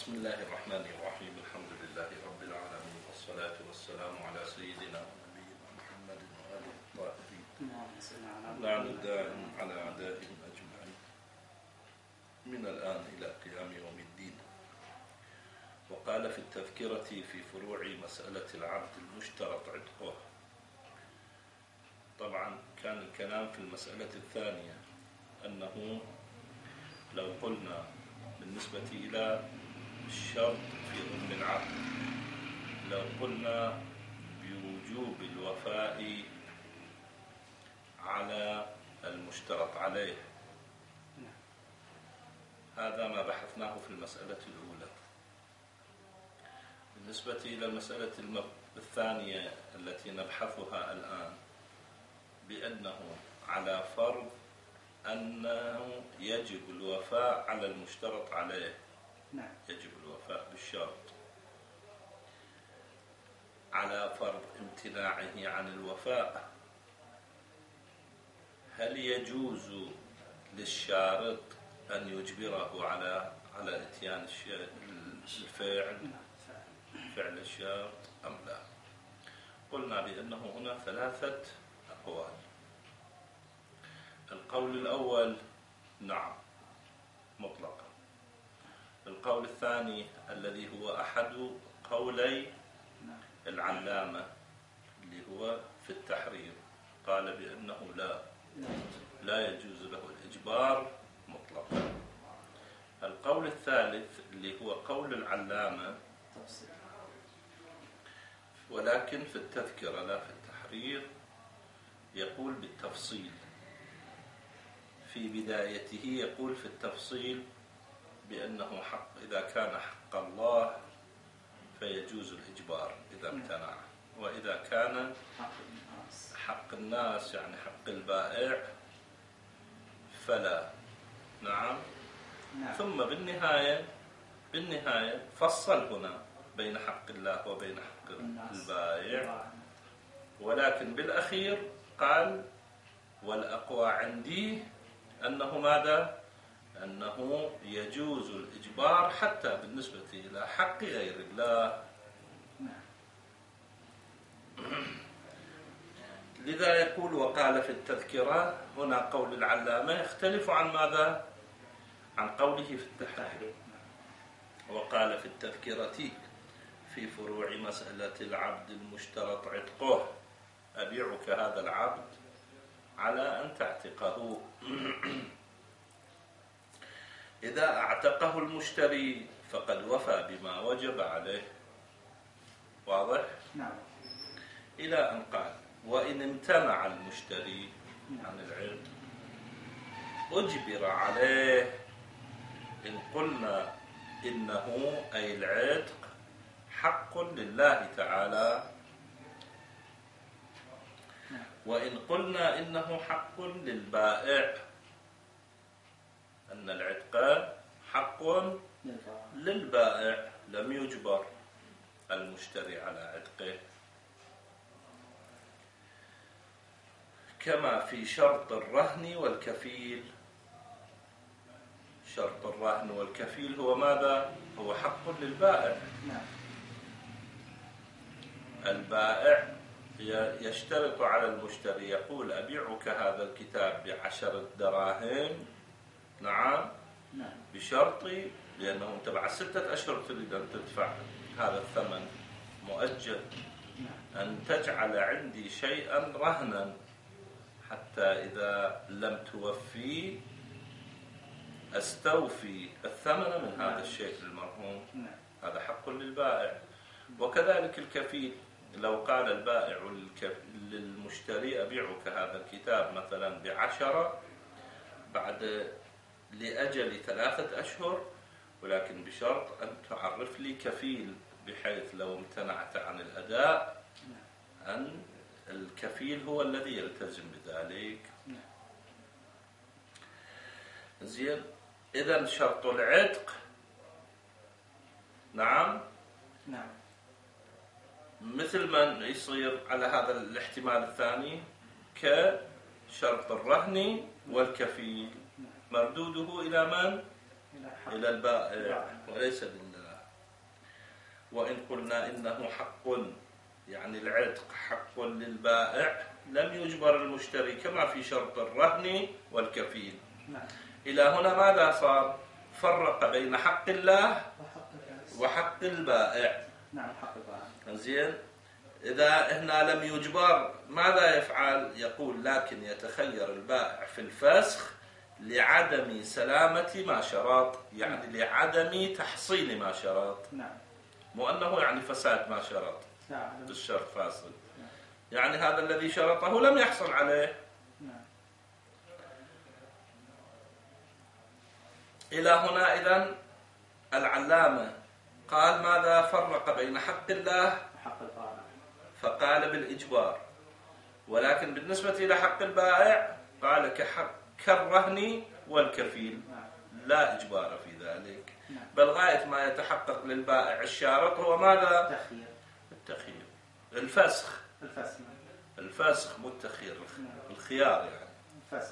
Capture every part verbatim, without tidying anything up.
بسم الله الرحمن الرحيم. الحمد لله رب العالمين، والصلاة والسلام على سيدنا ونبينا محمد وآله الطاهرين لعن الدائم على أعدائهم أجمعين من الآن إلى قيام يوم الدين. وقال في التذكرة في فروع مسألة العبد المشترط عتقه. طبعا كان الكلام في المسألة الثانية أنه لو قلنا بالنسبة إلى الشرط في ضمن العقد، لو قلنا بوجوب الوفاء على المشترط عليه، هذا ما بحثناه في المسألة الأولى. بالنسبة إلى المسألة الثانية التي نبحثها الآن، بأنه على فرض أنه يجب الوفاء على المشترط عليه، نعم. يجب الوفاء بالشرط. على فرض امتناعه عن الوفاء، هل يجوز للشارط أن يجبره على على إتيان الفعل فعل الشرط أم لا؟ قلنا بأنه هنا ثلاثة أقوال. القول الأول نعم مطلقا. القول الثاني الذي هو أحد قولي العلامة اللي هو في التحرير، قال بأنه لا لا يجوز له الإجبار مطلقا. القول الثالث اللي هو قول العلامة ولكن في التذكرة لا في التحرير، يقول بالتفصيل. في بدايته يقول في التفصيل بأنه حق، إذا كان حق الله فيجوز الإجبار إذا امتنع، وإذا كان حق الناس يعني حق البائع فلا. نعم. نعم. ثم بالنهاية بالنهاية فصل هنا بين حق الله وبين حق البائع، ولكن بالأخير قال والأقوى عندي أنه ماذا؟ أنه يجوز الإجبار حتى بالنسبة إلى حق غير الله. لذا يقول وقال في التذكرة، هنا قول العلامة يختلف عن ماذا؟ عن قوله في التحرير. وقال في التذكرة في فروع مسألة العبد المشترط عتقه: أبيعك هذا العبد على أن تعتقه. إذا اعتقه المشتري فقد وفى بما وجب عليه. واضح؟ نعم. إلى أن قال وإن امتنع المشتري عن العتق أجبر عليه إن قلنا إنه أي العتق حق لله تعالى، وإن قلنا إنه حق للبائع، أن العتق حق للبائع لم يجبر المشتري على عتقه. كما في شرط الرهن والكفيل. شرط الرهن والكفيل هو ماذا؟ هو حق للبائع. البائع يشترط على المشتري، يقول أبيعك هذا الكتاب بعشرة دراهم، نعم، بشرطي، لأنه أنت بعد ستة أشهر تريد أن تدفع هذا الثمن مؤجل، أن تجعل عندي شيئا رهنا حتى إذا لم توفي أستوفي الثمن من هذا الشيء المرهون. هذا حق للبائع. وكذلك الكفيل، لو قال البائع للمشتري أبيعك هذا الكتاب مثلا بعشرة بعد لأجل ثلاثة أشهر، ولكن بشرط أن تعرف لي كفيل، بحيث لو امتنعت عن الأداء أن الكفيل هو الذي يلتزم بذلك. زين. إذن شرط العتق نعم نعم مثل ما يصير على هذا الاحتمال الثاني كشرط الرهن والكفيل، مردوده إلى من؟ إلى البائع وليس لله. وإن قلنا إنه حق يعني العتق حق للبائع لم يجبر المشتري كما في شرط الرهن والكفيل. نعم. إلى هنا ماذا صار؟ فرق بين حق الله وحق البائع. نعم حق البائع. زين. إذا هنا لم يجبر ماذا يفعل؟ يقول لكن يتخير البائع في الفسخ لعدم سلامة ما شرط، يعني لعدم تحصيل ما شرط. نعم. مو أنه يعني فساد ما شرط. نعم. الشرط فاسد. يعني هذا الذي شرطه لم يحصل عليه. نعم. إلى هنا إذن العلامة قال ماذا؟ فرق بين حق الله وحق البائع، فقال بالإجبار، ولكن بالنسبة إلى حق البائع قال كحق كالرهن والكفيل لا إجبار في ذلك. بل غاية ما يتحقق للبائع الشارط هو ماذا؟ التخيير. التخيير، الفسخ. الفسخ. الفسخ مو التخيير، الخيار يعني. الفسخ.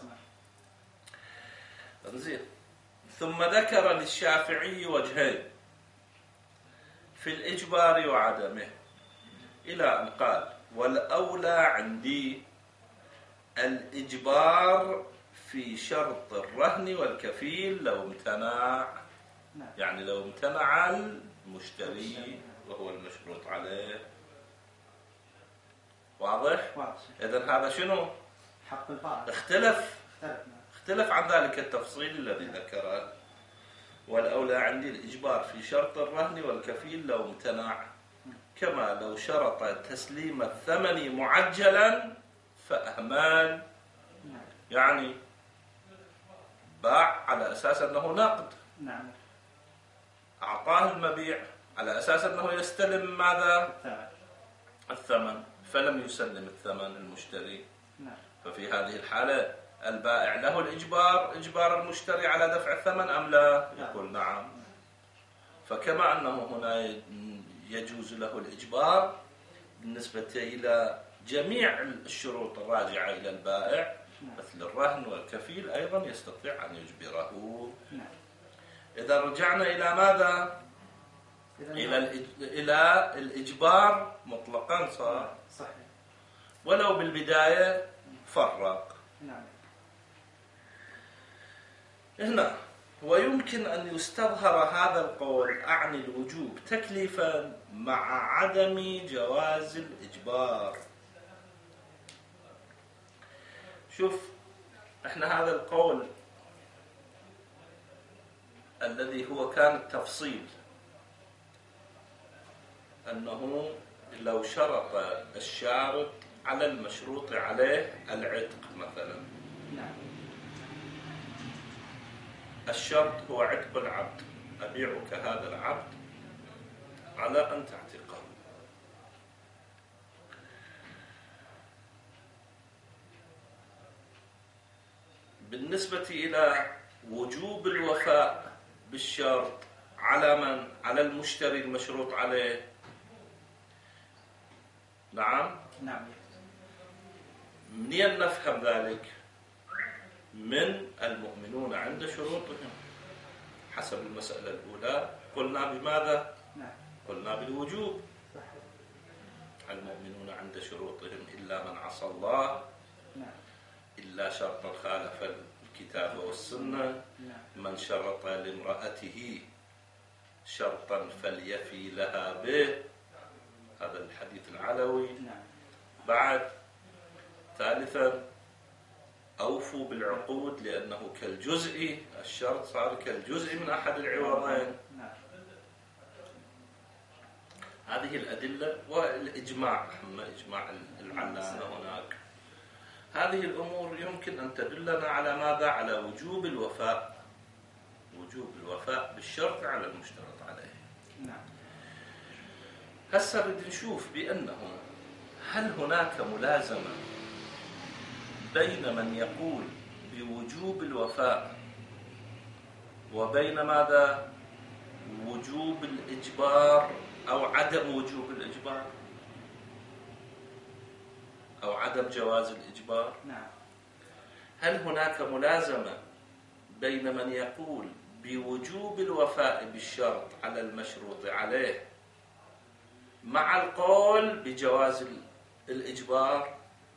زين. ثم ذكر للشافعي وجهين في الإجبار وعدمه، إلى أن قال والأولى عندي الإجبار في شرط الرهن والكفيل لو امتنع. يعني لو امتنع المشتري وهو المشروط عليه. واضح؟ إذن هذا شنو؟ حق البائع. اختلف اختلف عن ذلك التفصيل الذي ذكره. والأولى عندي الإجبار في شرط الرهن والكفيل لو امتنع، كما لو شرط تسليم الثمن معجلا فأهمال، يعني باع على أساس أنه نقد. نعم. أعطاه المبيع على أساس أنه يستلم ماذا؟ الثمن، فلم يسلم الثمن المشتري. نعم. ففي هذه الحالة البائع له الإجبار، إجبار المشتري على دفع الثمن أم لا؟ يقول نعم. فكما أنه هنا يجوز له الإجبار بالنسبة إلى جميع الشروط الراجعة إلى البائع مثل الرهن والكفيل أيضا يستطيع أن يجبره. إذا رجعنا إلى ماذا؟ إلى إلى الإجبار مطلقا صار. صحيح. ولو بالبداية فرق. نعم. هنا ويمكن أن يستظهر هذا القول أعني الوجوب تكليفا مع عدم جواز الإجبار. شوف احنا هذا القول الذي هو كان التفصيل أنه لو شرط الشارط على المشروط عليه العتق مثلا. نعم. الشرط هو عتق العبد، أبيعك هذا العبد على أن تعتقه. بالنسبة إلى وجوب الوفاء بالشرط على من؟ على المشتري المشروط عليه. نعم. نعم. منين نفهم ذلك؟ من المؤمنون عند شروطهم حسب المسألة الأولى قلنا بماذا؟ نعم. قلنا بالوجوب. المؤمنون عند شروطهم إلا من عصى الله. نعم. إلا شرطا خالف الكتاب والسنة. نعم. من شرط لامرأته شرطا فليفي لها به، هذا الحديث العلوي. نعم. بعد ثالثا أوفوا بالعقود لأنه كالجزء، الشرط صار كالجزء من أحد العوضين. نعم. هذه الأدلة والإجماع، أما إجماع العلامة هناك، هذه الأمور يمكن أن تدلنا على ماذا؟ على وجوب الوفاء، وجوب الوفاء بالشرط على المشترط عليه. نعم. هسه بدي نشوف بأنه هل هناك ملازمة بين من يقول بوجوب الوفاء وبين ماذا؟ وجوب الإجبار أو عدم وجوب الإجبار أو عدم جواز الإجبار. نعم. هل هناك ملازمة بين من يقول بوجوب الوفاء بالشرط على المشروط عليه مع القول بجواز الإجبار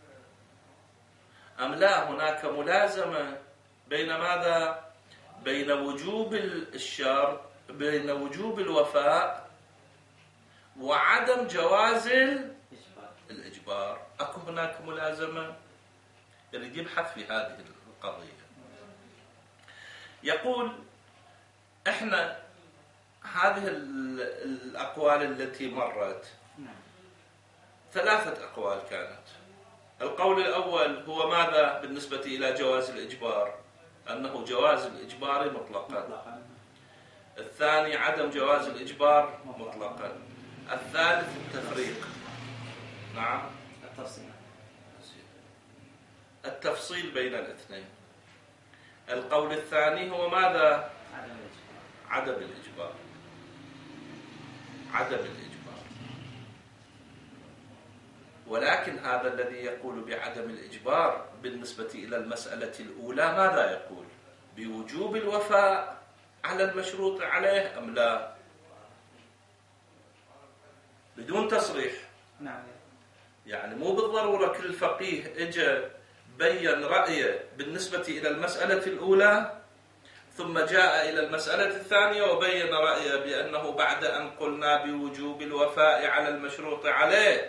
أم لا هناك ملازمة بين ماذا؟ بين وجوب الشرط، بين وجوب الوفاء وعدم جواز الإجبار. أكو هناك ملازمة؟ يريد يبحث في هذه القضية. يقول إحنا هذه الأقوال التي مرت ثلاثة أقوال كانت. القول الأول هو ماذا بالنسبة إلى جواز الإجبار؟ أنه جواز الإجبار مطلقا. الثاني عدم جواز الإجبار مطلقا. الثالث التفريق. نعم التفصيل التفصيل بين الاثنين. القول الثاني هو ماذا؟ عدم الإجبار. عدم الإجبار. ولكن هذا الذي يقول بعدم الإجبار بالنسبة إلى المسألة الأولى ماذا يقول؟ بوجوب الوفاء على المشروط عليه أم لا؟ بدون تصريح. نعم. يعني مو بالضرورة كل فقيه اجى بين رأيه بالنسبة إلى المسألة الأولى ثم جاء إلى المسألة الثانية وبين رأيه بأنه بعد أن قلنا بوجوب الوفاء على المشروط عليه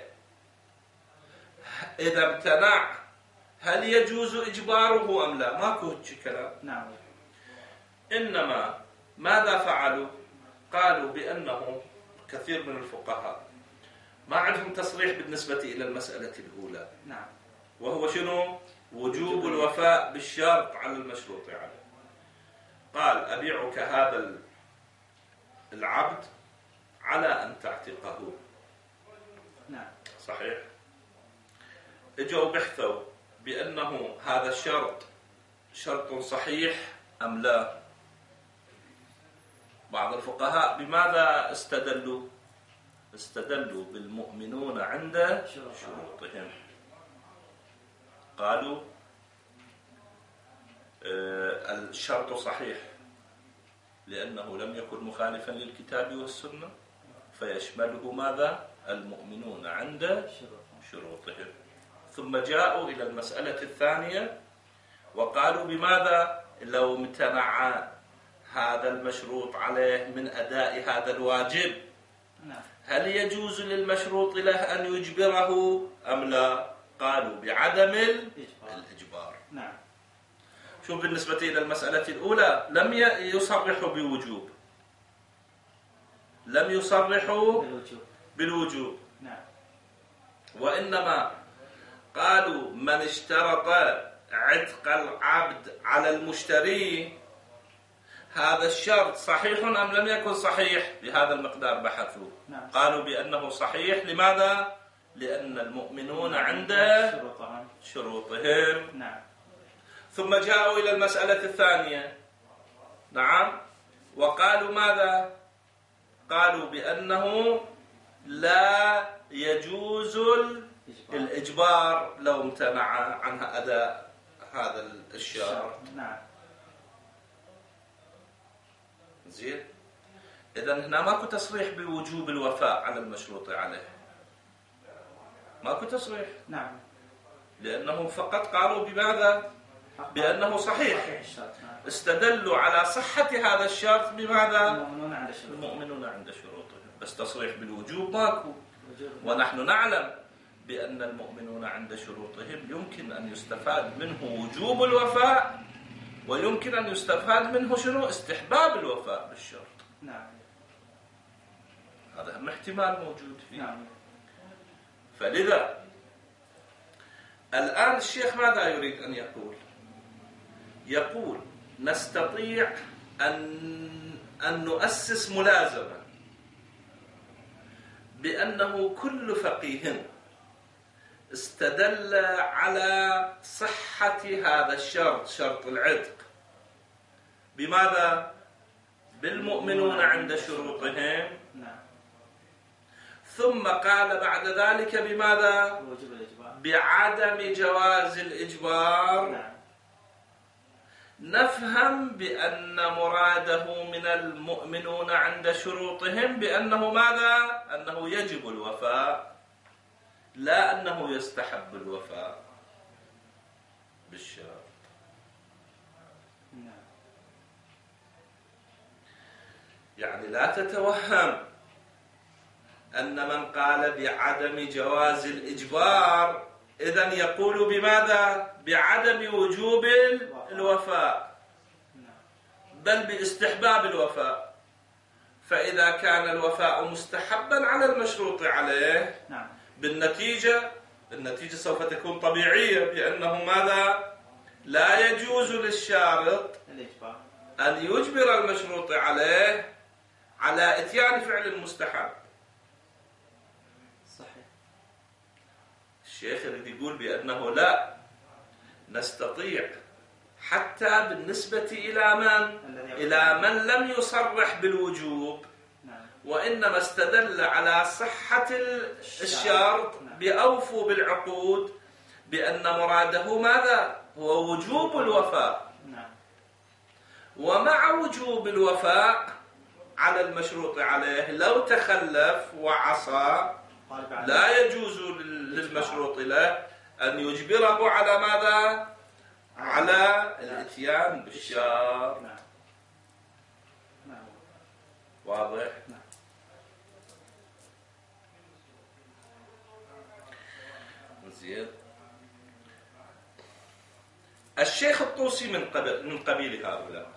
إذا امتنع هل يجوز إجباره أم لا؟ ماكو هيك كلام. نعم. إنما ماذا فعلوا؟ قالوا بأنه كثير من الفقهاء ما عندهم تصريح بالنسبة إلى المسألة الأولى. نعم. وهو شنو؟ وجوب الوفاء بالشرط على المشروط عليه. قال أبيعك هذا العبد على أن تعتقه. نعم. صحيح. اجوا بحثوا بأنه هذا الشرط شرط صحيح أم لا. بعض الفقهاء بماذا استدلوا؟ استدلوا بالمؤمنون عند شروطهم. قالوا الشرط صحيح لأنه لم يكن مخالفا للكتاب والسنة فيشمله ماذا؟ المؤمنون عند شروطهم. ثم جاءوا إلى المسألة الثانية وقالوا بماذا؟ لو امتنع هذا المشروط عليه من أداء هذا الواجب هل يجوز للمشروط له أن يجبره أم لا؟ قالوا بعدم الإجبار. نعم. شو بالنسبة إلى المسألة الأولى لم يصرحوا بوجوب، لم يصرحوا بالوجوب, بالوجوب. نعم. وإنما قالوا من اشترط عتق العبد على المشتري هذا الشرط صحيح أم لم يكن صحيح؟ بهذا المقدار بحثوا. نعم. قالوا بأنه صحيح. لماذا؟ لأن المؤمنون عند شروطهم. شروطهم. نعم. ثم جاءوا إلى المسألة الثانية. نعم. وقالوا ماذا؟ قالوا بأنه لا يجوز الإجبار لو امتنع عنها أداء هذا الشرط. نعم. زين. إذن هنا ماكو تصريح بوجوب الوفاء على المشروط عليه. ماكو تصريح. نعم. لأنهم فقط قالوا بماذا؟ بأنه صحيح. استدلوا على صحة هذا الشرط بماذا؟ المؤمنون عند شروطهم. بس تصريح بالوجوب ماكو. ونحن نعلم بأن المؤمنون عند شروطهم يمكن أن يستفاد منه وجوب الوفاء ويمكن أن يستفاد منه شنو؟ استحباب الوفاء بالشرط. نعم. هذا هم احتمال موجود فيه. نعم. فلذا الآن الشيخ ماذا يريد أن يقول؟ يقول نستطيع أن أن نؤسس ملازمة بأنه كل فقيه استدل على صحة هذا الشرط، شرط العتق، بماذا؟ بالمؤمنون عند شروطهم. نعم. ثم قال بعد ذلك بماذا؟ بعدم جواز الإجبار. نعم. نفهم بأن مراده من المؤمنون عند شروطهم بأنه ماذا؟ أنه يجب الوفاء، لا أنه يستحب الوفاء بالشرط. يعني لا تتوهم أن من قال بعدم جواز الإجبار إذن يقول بماذا؟ بعدم وجوب الوفاء، بل باستحباب الوفاء. فإذا كان الوفاء مستحبا على المشروط عليه بالنتيجة النتيجة سوف تكون طبيعية، بأنه ماذا؟ لا يجوز للشارط أن يجبر المشروط عليه على إتيان فعل مستحب. صحيح. الشيخ يريد يقول بأنه لا نستطيع حتى بالنسبة إلى من؟ إلى من لم يصرح بالوجوب وإنما استدل على صحة الشرط بأوفوا بالعقود بأن مراده ماذا؟ هو وجوب الوفاء. ومع وجوب الوفاء على المشروط عليه لو تخلف وعصى لا يجوز للمشروط له أن يجبره على ماذا؟ على الاتيان بالشرط. واضح؟ زين. الشيخ الطوسي من قبيل من قبيل هؤلاء.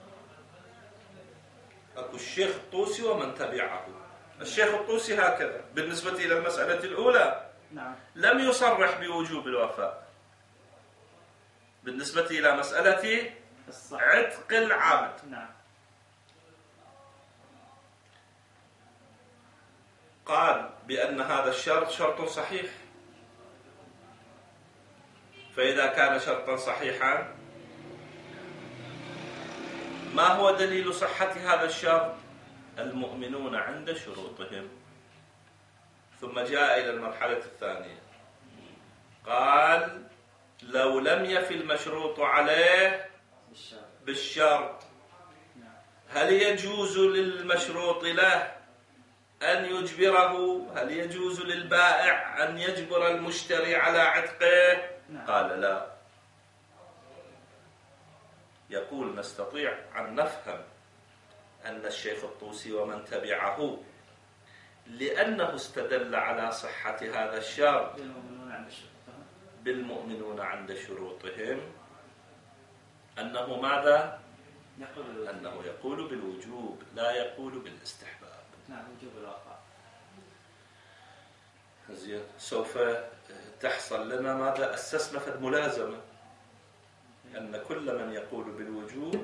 أكو الشيخ الطوسي ومن تبعه. الشيخ الطوسي هكذا بالنسبة إلى المسألة الأولى نعم. لم يصرح بوجوب الوفاء. بالنسبة إلى مسألة عتق العبد نعم. قال بأن هذا الشرط شرط صحيح، فإذا كان شرطا صحيحا ما هو دليل صحة هذا الشرط؟ المؤمنون عند شروطهم. ثم جاء إلى المرحلة الثانية قال لو لم يفي المشروط عليه بالشرط هل يجوز للمشروط له أن يجبره؟ هل يجوز للبائع أن يجبر المشتري على عتقه؟ قال لا. يقول نستطيع أن نفهم أن الشيخ الطوسي ومن تبعه لأنه استدل على صحة هذا الشرط بالمؤمنون عند شروطهم أنه ماذا؟ أنه يقول بالوجوب لا يقول بالاستحباب. نعم وجوب الوفاء. زين. سوف تحصل لنا ماذا؟ أسسنا في الملازمة أن كل من يقول بالوجوب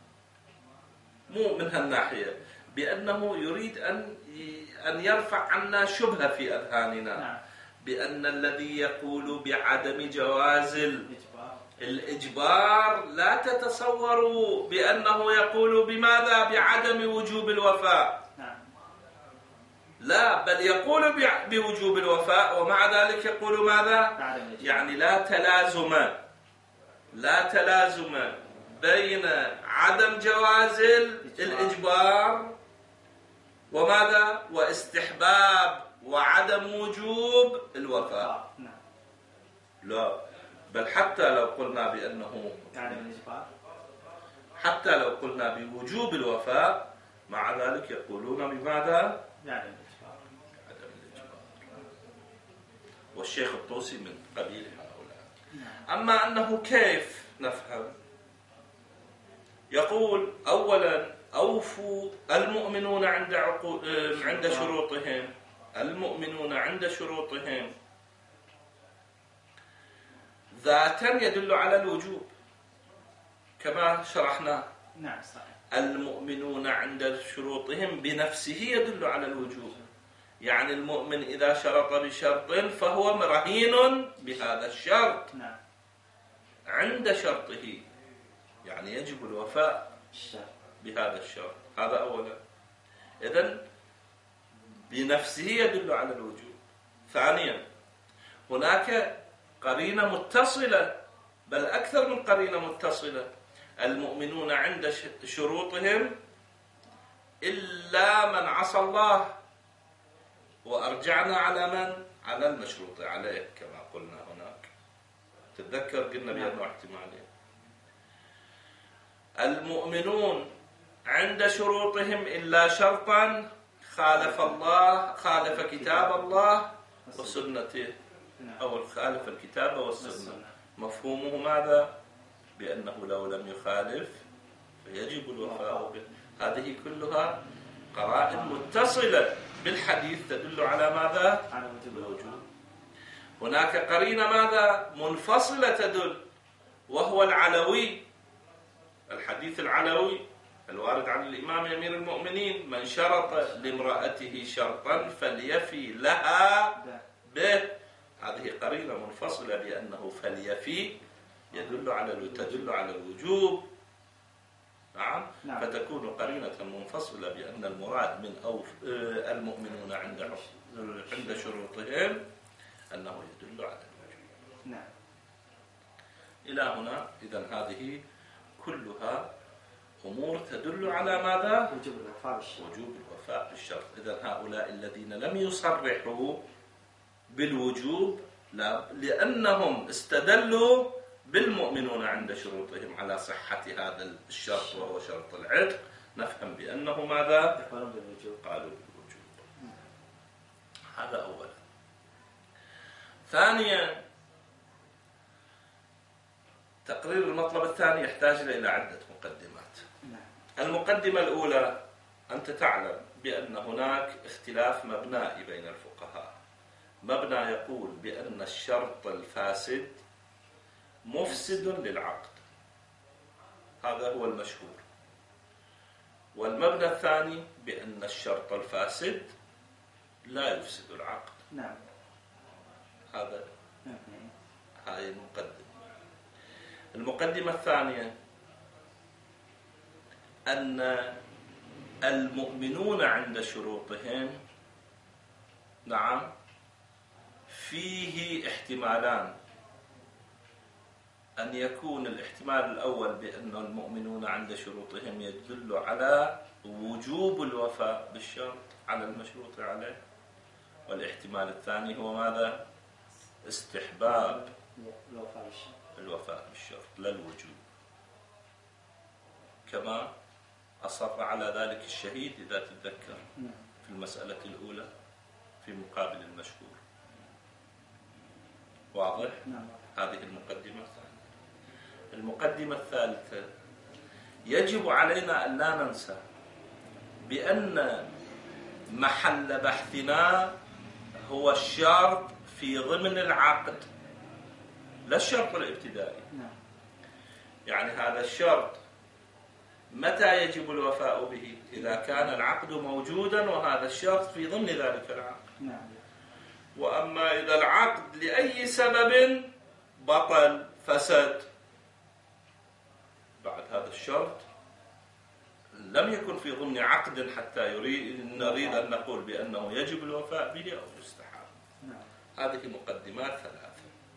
مو من هالناحية بأنه يريد أن أن يرفع عنا شبهة في أذهاننا نعم. بأن الذي يقول بعدم جواز الإجبار لا تتصوروا بأنه يقول بماذا؟ بعدم وجوب الوفاء. نعم. لا، بل يقول بوجوب الوفاء ومع ذلك يقول ماذا؟ يعني لا تلازم لا تلازم بين عدم جواز الإجبار وماذا؟ واستحباب وعدم وجوب الوفاء. لا، بل حتى لو قلنا بأنه حتى لو قلنا بوجوب الوفاء مع ذلك يقولون بماذا؟ عدم الإجبار. والشيخ الطوسي من قبيل هؤلاء. أما أنه كيف نفهم؟ يقول أولا أوفوا المؤمنون عند عقو... عند شروطهم المؤمنون عند شروطهم ذاتا يدل على الوجوب كما شرحنا. نعم صحيح. المؤمنون عند شروطهم بنفسه يدل على الوجوب، يعني المؤمن إذا شرط بشرط فهو رهين بهذا الشرط. نعم. عند شرطه يعني يجب الوفاء بهذا الشرط. هذا أولا. إذن بنفسه يدل على الوجوب. ثانيا هناك قرينة متصلة بل أكثر من قرينة متصلة المؤمنون عند شروطهم إلا من عصى الله، وأرجعنا على من؟ على المشروط عليه كما قلنا هناك. تتذكر قلنا بأنه احتمالين. المؤمنون عند شروطهم إلا شرطا خالف الله، خالف كتاب الله وسنته، أو خالف الكتاب والسنة. مفهومه ماذا؟ بأنه لو لم يخالف فيجب الوفاء به. هذه كلها قرائن متصلة بالحديث تدل على ماذا؟ على وجوب الوجوب. هناك قرينة ماذا؟ منفصلة تدل، وهو العلوي، الحديث العلوي الوارد عن الإمام أمير المؤمنين: من شرط لامرأته شرطا فليفي لها به. هذه قرينة منفصلة بأنه فليفي يدل على تدل على الوجوب. نعم. نعم. فتكون قرينة منفصلة بأن المراد من أوف المؤمنون عند عند شروطهم أنه يدل على الوجوب. نعم. إلى هنا. إذن هذه كلها أمور تدل على ماذا؟ وجوب الوفاء بالشرط. وجوب الوفاء بالشرط. إذن هؤلاء الذين لم يصرحوا بالوجوب لا، لأنهم استدلوا بالمؤمنون عند شروطهم على صحة هذا الشرط وهو شرط العتق، نفهم بأنه ماذا؟ قالوا بالوجوب. قالوا بالوجوب. هذا أولا. ثانيا، تقرير المطلب الثاني يحتاج إلى عدة مقدمات. المقدمة الأولى: أنت تعلم بأن هناك اختلاف مبنائي بين الفقهاء. مبنى يقول بأن الشرط الفاسد مفسد للعقد، هذا هو المشهور. والمبنى الثاني بأن الشرط الفاسد لا يفسد العقد. نعم. هذا هاي المقدمة. المقدمة الثانية أن المؤمنون عند شروطهم، نعم، فيه احتمالان: أن يكون الاحتمال الأول بأن المؤمنون عند شروطهم يدل على وجوب الوفاء بالشرط على المشروط عليه، والاحتمال الثاني هو ماذا؟ استحباب الوفاء بالشرط لا الوجوب، كما أصر على ذلك الشهيد إذا تتذكر في المسألة الأولى في مقابل المشهور. واضح؟ نعم. هذه المقدمة الثانية. المقدمة الثالثة: يجب علينا أن لا ننسى بأن محل بحثنا هو الشرط في ضمن العقد، لا الشرط الابتدائي. يعني هذا الشرط متى يجب الوفاء به؟ إذا كان العقد موجودا وهذا الشرط في ضمن ذلك العقد. وأما إذا العقد لأي سبب بطل فسد بعد هذا الشرط لم يكن في ضمن عقد حتى يريد نريد أن نقول بأنه يجب الوفاء به أو يستحب. هذه مقدمات ثلاثة.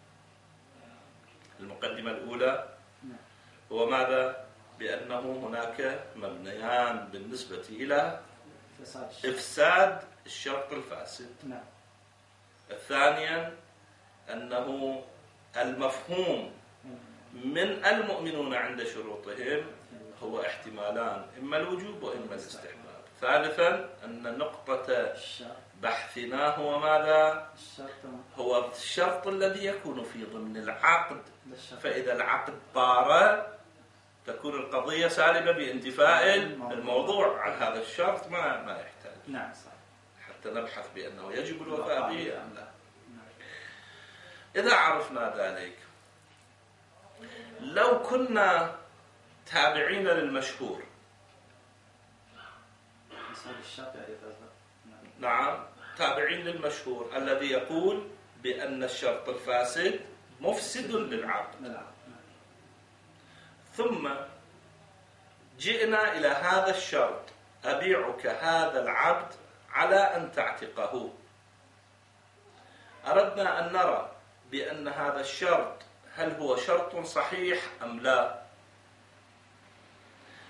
المقدمة الأولى هو ماذا؟ بأنه هناك مبنيان بالنسبة إلى إفساد الشرط الفاسد. الثانيا أنه المفهوم من المؤمنون عند شروطهم هو احتمالان: إما الوجوب وإما الاستحباب. ثالثا أن نقطة بحثنا هو ماذا؟ هو الشرط الذي يكون في ضمن العقد، فإذا العقد طار تكون القضية سالبة بانتفاء الموضوع عن هذا الشرط، ما ما يحتاج. نعم صح. حتى نبحث بأنه يجب الوفاء به أم لا. إذا عرفنا ذلك، لو كنا تابعين للمشهور، نعم، تابعين للمشهور الذي يقول بأن الشرط الفاسد مفسد للعقد، ثم جئنا إلى هذا الشرط: أبيعك هذا العبد على أن تعتقه. أردنا أن نرى بأن هذا الشرط هل هو شرط صحيح أم لا.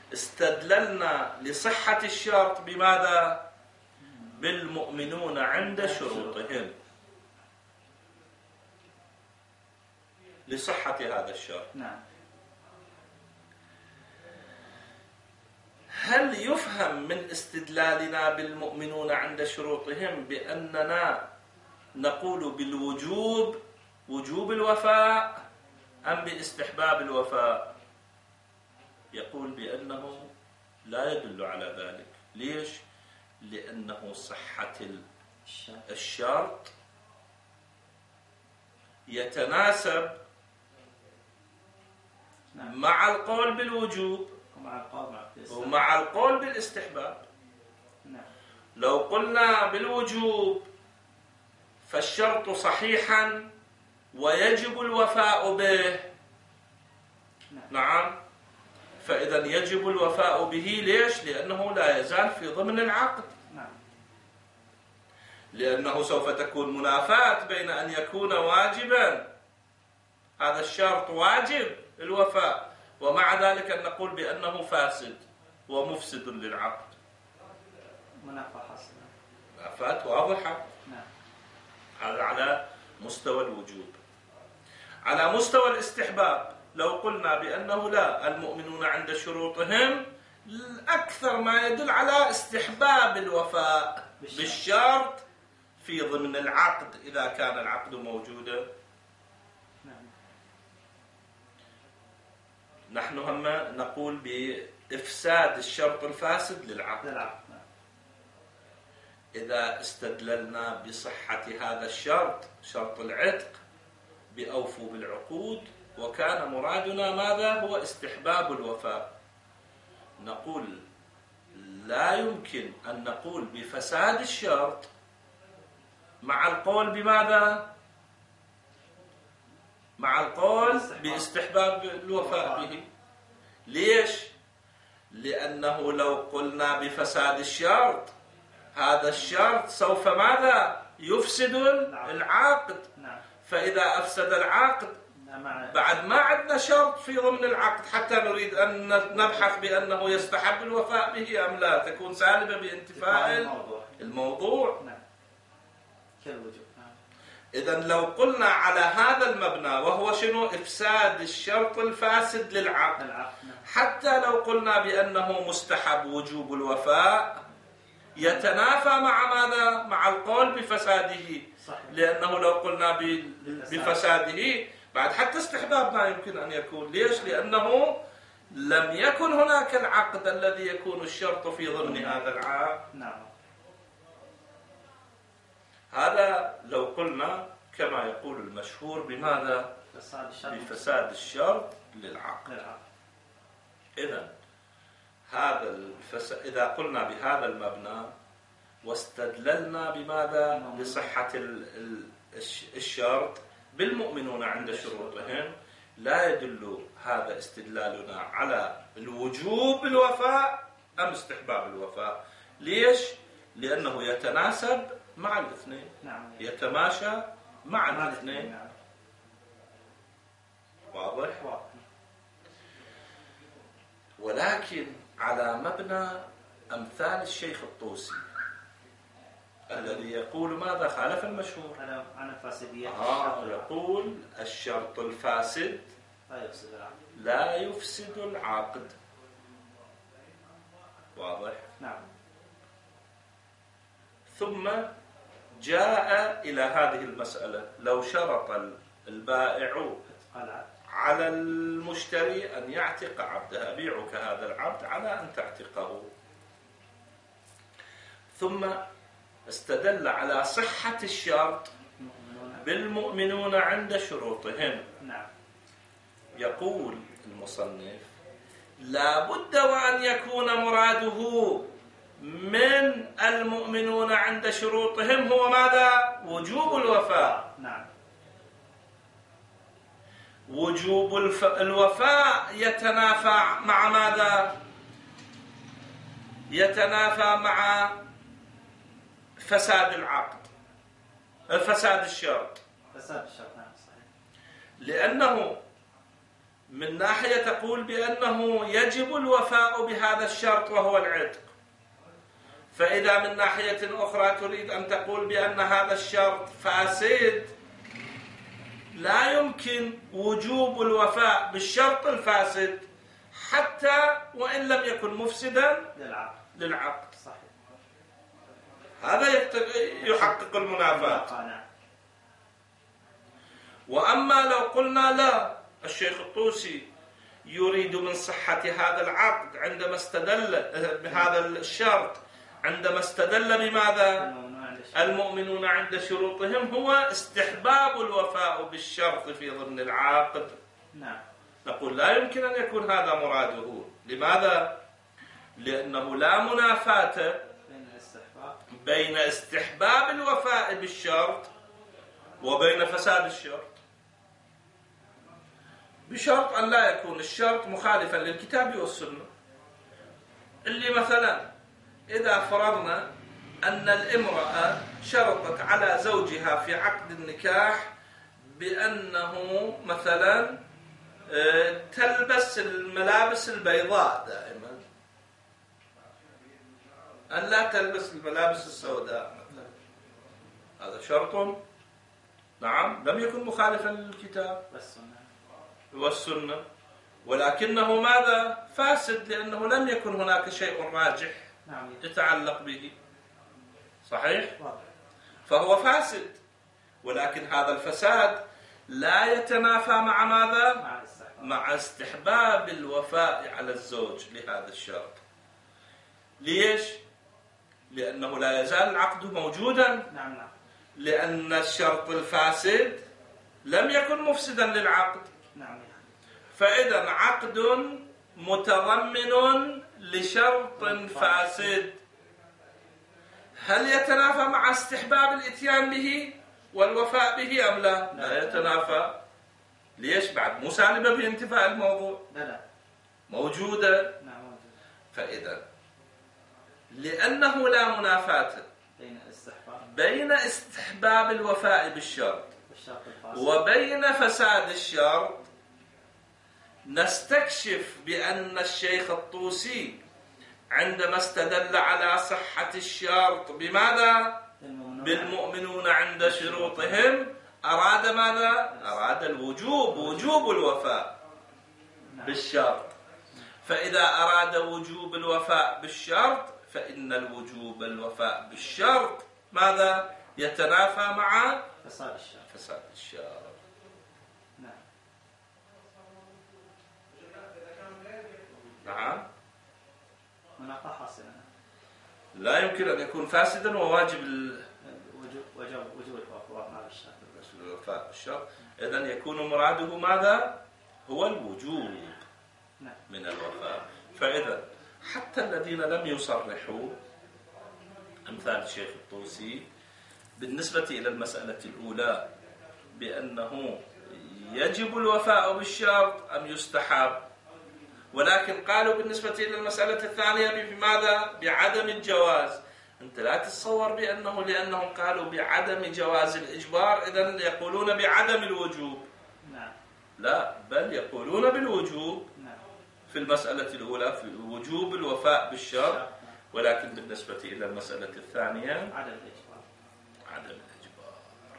استدللنا لصحة الشرط بماذا؟ بالمؤمنون عند شروطهم، لصحة هذا الشرط. نعم. هل يفهم من استدلالنا بالمؤمنون عند شروطهم بأننا نقول بالوجوب، وجوب الوفاء، أم باستحباب الوفاء؟ يقول بأنه لا يدل على ذلك. ليش؟ لأنه صحة الشرط يتناسب مع القول بالوجوب ومع القول بالاستحباب. لو قلنا بالوجوب فالشرط صحيحا ويجب الوفاء به، نعم، فإذا يجب الوفاء به. ليش؟ لأنه لا يزال في ضمن العقد، لأنه سوف تكون منافاة بين أن يكون واجبا، هذا الشرط واجب الوفاء، ومع ذلك أن نقول بأنه فاسد ومفسد للعقد. منافاة حاصلة، منافاة واضحة. هذا على مستوى الوجوب. على مستوى الاستحباب لو قلنا بأنه لا، المؤمنون عند شروطهم، أكثر ما يدل على استحباب الوفاء بالشرط في ضمن العقد إذا كان العقد موجودا. نحن هم نقول بإفساد الشرط الفاسد للعقد. إذا استدللنا بصحة هذا الشرط، شرط العتق، بأوفوا بالعقود، وكان مرادنا ماذا؟ هو استحباب الوفاء، نقول لا يمكن أن نقول بفساد الشرط مع القول بماذا؟ مع القول باستحباب الوفاء به. ليش؟ لأنه لو قلنا بفساد الشرط، هذا الشرط سوف ماذا؟ يفسد العقد. فإذا أفسد العقد بعد ما عندنا شرط في ضمن العقد حتى نريد أن نبحث بأنه يستحب الوفاء به أم لا، تكون سالبة بانتفاء الموضوع. إذن لو قلنا على هذا المبنى وهو شنو؟ إفساد الشرط الفاسد للعقد، حتى لو قلنا بأنه مستحب وجوب الوفاء، يتنافى مع ماذا؟ مع القول بفساده. لأنه لو قلنا بفساده بعد حتى استحباب ما يمكن أن يكون. ليش؟ لأنه لم يكن هناك العقد الذي يكون الشرط في ضمن هذا العقد. هذا لو قلنا كما يقول المشهور بماذا؟ بفساد الشرط للعقد. إذن هذا الفس... إذا قلنا بهذا المبنى واستدللنا بماذا؟ لصحة الشرط بالمؤمنون عند شروطهم، لا يدل هذا استدلالنا على الوجوب الوفاء أم استحباب الوفاء. ليش؟ لأنه يتناسب مع الاثنين، يتماشى مع الاثنين. واضح؟ ولكن على مبنى أمثال الشيخ الطوسي الذي يقول ماذا؟ خالف المشهور. عن الفاسدية. آه يقول الشرط الفاسد لا يفسد العقد. لا يفسد العقد. واضح؟ نعم. ثم جاء إلى هذه المسألة: لو شرط البائع على المشتري أن يعتق عبده، أبيعك هذا العبد على أن تعتقه، ثم استدل على صحة الشرط بالمؤمنون عند شروطهم. يقول المصنف: لا بد وأن يكون مراده من المؤمنون عند شروطهم هو ماذا؟ وجوب الوفاء. نعم. وجوب الف... الوفاء يتنافى مع ماذا؟ يتنافى مع فساد العقد، فساد الشرط. فساد الشرط، نعم صحيح. لأنه من ناحية تقول بأنه يجب الوفاء بهذا الشرط وهو العتق، فإذا من ناحية أخرى تريد أن تقول بأن هذا الشرط فاسد، لا يمكن وجوب الوفاء بالشرط الفاسد حتى وإن لم يكن مفسدا للعقد. للعقد. صحيح. هذا يحقق المنافاة. وأما لو قلنا لا، الشيخ الطوسي يريد من صحة هذا العقد عندما استدل بهذا الشرط عندما استدل بماذا؟ المؤمنون عند شروطهم، هو استحباب الوفاء بالشرط في ضمن العقد. نعم. نقول لا يمكن أن يكون هذا مراده. لماذا؟ لأنه لا منافاة بين استحباب الوفاء بالشرط وبين فساد الشرط، بشرط أن لا يكون الشرط مخالفا للكتاب والسنة. اللي مثلا إذا فرضنا أن الامرأة شرطت على زوجها في عقد النكاح بأنه مثلا تلبس الملابس البيضاء دائما، أن لا تلبس الملابس السوداء مثلا، هذا شرط نعم لم يكن مخالفا للكتاب والسنة، ولكنه ماذا؟ فاسد، لأنه لم يكن هناك شيء راجح يتعلق به. صحيح؟ فهو فاسد، ولكن هذا الفساد لا يتنافى مع ماذا؟ مع استحباب الوفاء على الزوج لهذا الشرط. ليش؟ لأنه لا يزال العقد موجودا، لأن الشرط الفاسد لم يكن مفسدا للعقد. فإذا عقد متضمن لشرط فاسد، هل يتنافى مع استحباب الاتيان به والوفاء به أم لا؟ لا يتنافى. ليش؟ بعد مو سالبة بانتفاء الموضوع، موجودة. فإذا لأنه لا منافاة بين استحباب الوفاء بالشرط وبين فساد الشرط، نستكشف بأن الشيخ الطوسي عندما استدل على صحة الشرط بماذا؟ بالمؤمنون عند شروطهم، أراد ماذا؟ أراد الوجوب، وجوب الوفاء بالشرط. فإذا أراد وجوب الوفاء بالشرط فإن الوجوب الوفاء بالشرط ماذا؟ يتنافى مع فساد الشرط. فساد الشرط. نعم. مناقضة حاصلة. لا يمكن أن يكون فاسدا وواجب وجوب وجوب الوفاء بالشرط. إذن يكون مراده ماذا؟ هو الوجوب من الوفاء. فإذا حتى الذين لم يصرحوا أمثال الشيخ الطوسي بالنسبة إلى المسألة الأولى بأنه يجب الوفاء بالشرط أم يستحب، ولكن قالوا بالنسبة إلى المسألة الثانية بماذا؟ بعدم الجواز. أنت لا تتصور بأنه لأنهم قالوا بعدم جواز الإجبار إذن يقولون بعدم الوجوب. نعم. لا، بل يقولون بالوجوب. نعم. في المسألة الأولى في وجوب الوفاء بالشرط، ولكن بالنسبة إلى المسألة الثانية عدم الإجبار. عدم الإجبار.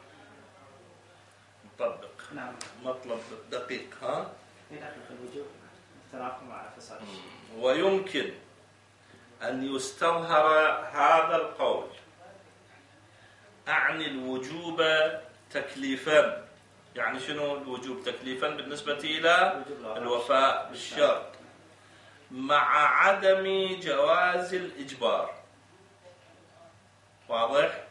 نطبق. نعم. مطلب دقيق. ها؟ يدخل في الوجوب تراكم على فساد الشرط. ويمكن أن يستظهر هذا القول، أعني الوجوب تكليفا. يعني شنو الوجوب تكليفا بالنسبة إلى الوفاء بالشرط مع عدم جواز الإجبار. واضح؟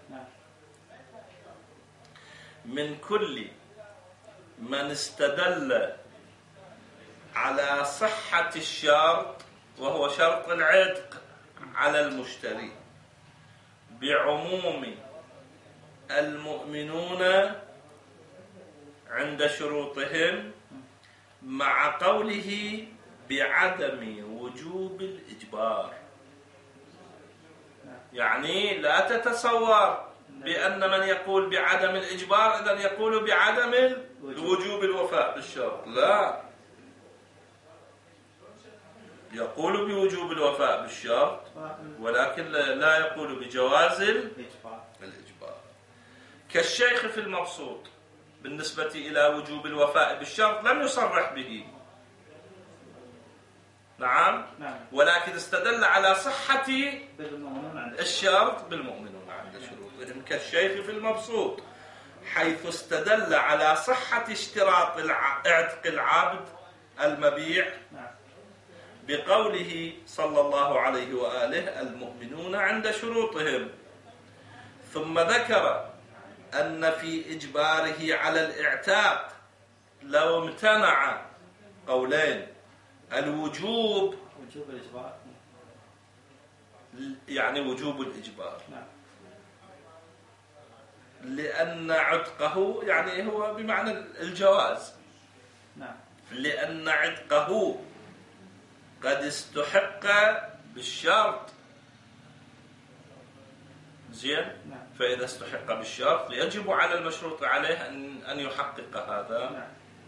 من كل من استدل على صحة الشرط وهو شرط العتق على المشتري بعموم المؤمنون عند شروطهم مع قوله بعدم وجوب الإجبار. يعني لا تتصور بأن من يقول بعدم الإجبار إذن يقول بعدم الوجوب الوفاء بالشرط. لا، يقول بوجوب الوفاء بالشرط ولكن لا يقول بجواز الإجبار. كالشيخ في المبسوط بالنسبة إلى وجوب الوفاء بالشرط لم يصرح به، نعم، ولكن استدل على صحة الشرط بالمؤمنون عند شروطهم. كالشيخ في المبسوط حيث استدل على صحة اشتراط اعتق العبد المبيع بقوله صلى الله عليه وآله المؤمنون عند شروطهم، ثم ذكر أن في إجباره على الاعتاق لو امتنع قولين: الوجوب وجوب الإجبار يعني وجوب الإجبار، لأن عتقه يعني هو بمعنى الجواز، لأن عتقه قد استحق بالشرط، زين، فإذا استحق بالشرط يجب على المشروط عليه أن أن يحقق هذا.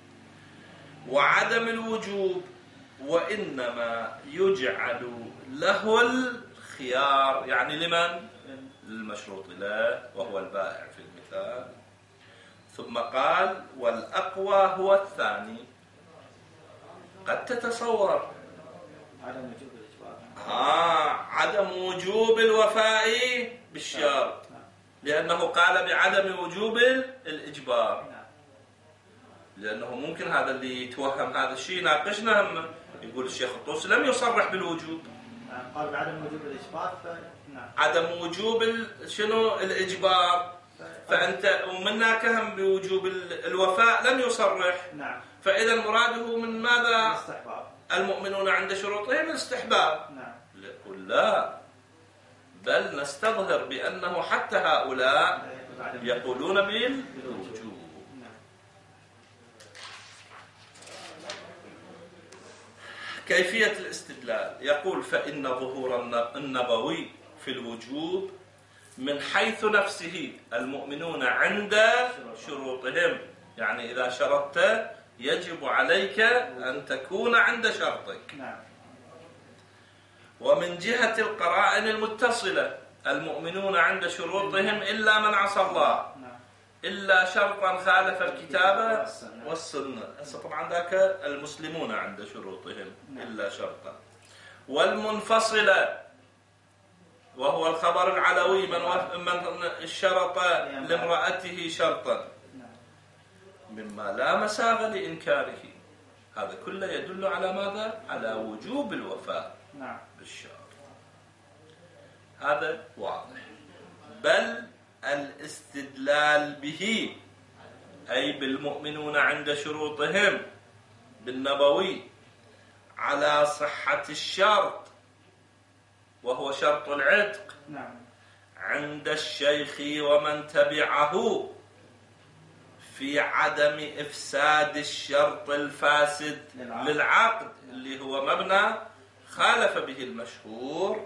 وعدم الوجوب وإنما يجعل له الخيار، يعني لمن؟ للمشروط له وهو البائع في المثال. ثم قال: والأقوى هو الثاني. قد تتصور عدم وجوب الإجبار آه عدم وجوب الوفاء بالشرط، لأنه قال بعدم وجوب الإجبار، لأنه ممكن هذا اللي يتوهم هذا الشيء. ناقشنا هم يقول الشيخ الطوسي لم يصرح بالوجوب، قال بعدم وجوب الإجبار ف... عدم وجوب شنو الإجبار، فأنت ومنا كهم بوجوب الوفاء لم يصرح. نعم. فإذا مراده من ماذا؟ الاستحباب. المؤمنون عند شروطهم الاستحباب. نعم. يقول لا، بل نستظهر بأنه حتى هؤلاء يقولون بالوجوب. كيفية الاستدلال؟ يقول: فإن ظهور النبوي في الوجوب من حيث نفسه المؤمنون عند شروطهم، يعني إذا شرطت يجب عليك أن تكون عند شرطك. نعم. ومن جهة القرائن المتصلة المؤمنون عند شروطهم إلا من عصى الله، إلا شرطا خالف الكتاب والسنة. طبعا ذاك المسلمون عند شروطهم إلا شرطا. والمنفصلة وهو الخبر العلوي من من شرط لامرأته شرطا مما لا مساغ لإنكاره، هذا كله يدل على ماذا؟ على وجوب الوفاء بالشرط. هذا واضح. بل الاستدلال به أي بالمؤمنون عند شروطهم بالنبوي على صحة الشرط وهو شرط العتق عند الشيخ ومن تبعه في عدم إفساد الشرط الفاسد للعقد اللي هو مبنى خالف به المشهور،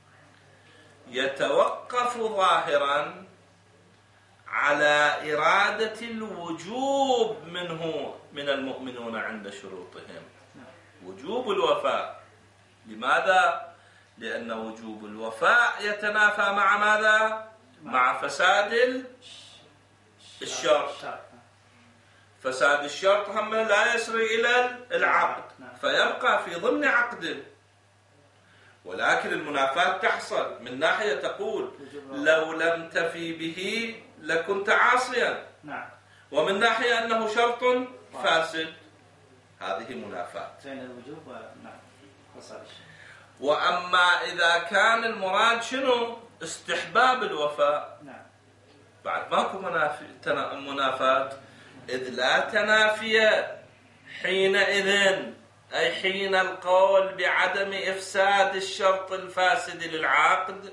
يتوقف ظاهرا على إرادة الوجوب منه من المؤمنون عند شروطهم، وجوب الوفاء. لماذا؟ لأن وجوب الوفاء يتنافى مع ماذا؟ مع فساد الشرط. فساد الشرط هم لا يسري إلى العقد فيبقى في ضمن عقده، ولكن المنافاة تحصل من ناحية تقول لو لم تفي به لكنت عاصيا، ومن ناحية أنه شرط فاسد، هذه منافاة بين الوجوب وفساد. وأما إذا كان المراد شنو؟ استحباب الوفاء، بعد ماكو منافاة، إذ لا تنافي حينئذ، أي حين القول بعدم إفساد الشرط الفاسد للعقد،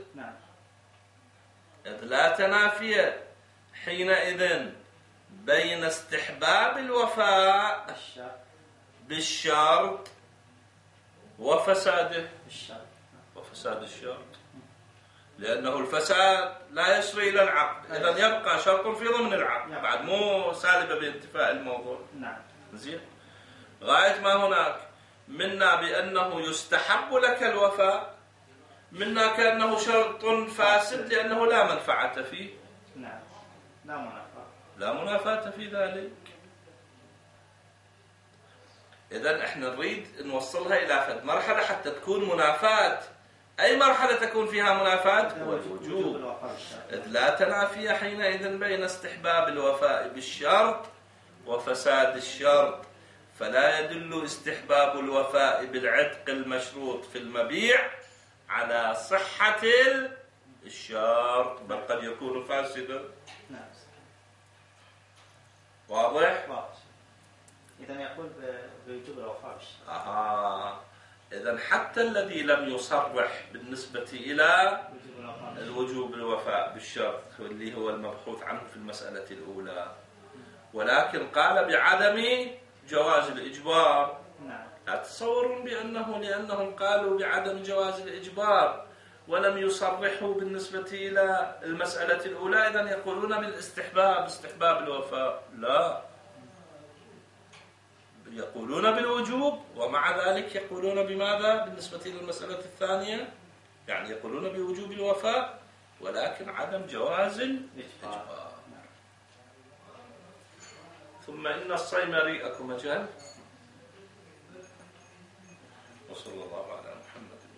إذ لا تنافي حينئذ بين استحباب الوفاء بالشرط وفساده وفساد الشرط، لأنه الفساد لا يسري إلى العقد، إذن يبقى شرط في ضمن العقد بعد مو سالبة بانتفاء الموضوع. نعم. زين. غاية ما هناك منا بأنه يستحب لك الوفاء، منا كأنه شرط فاسد لأنه لا منفعة فيه. نعم، لا منافاة. لا منافاة في ذلك. إذن احنا نريد نوصلها إلى فد مرحلة حتى تكون منافاة. أي مرحلة تكون فيها منافاة؟ هو الوجوب. إذ لا تنافي حينئذ بين استحباب الوفاء بالشرط وفساد الشرط، فلا يدل استحباب الوفاء بالعتق المشروط في المبيع على صحة الشرط، بل قد يكون فاسدا. نعم. واضح؟ واضح. إذن يقول بوجوب الوفاء بالشرط. آه. إذن حتى الذي لم يصرح بالنسبة إلى الوجوب الوفاء بالشرط واللي هو المبحوث عنه في المسألة الأولى، ولكن قال بعدم جواز الإجبار. نعم. لا تتصورون بأنه لأنهم قالوا بعدم جواز الإجبار ولم يصرحوا بالنسبة إلى المسألة الأولى إذن يقولون بالاستحباب، استحباب الوفاء. لا، يقولون بالوجوب ومع ذلك يقولون بماذا بالنسبة إلى المسألة الثانية؟ يعني يقولون بوجوب الوفاء ولكن عدم جواز الإجبار. ثم إن الصيم ريئكم أجل. وصلى الله على محمد.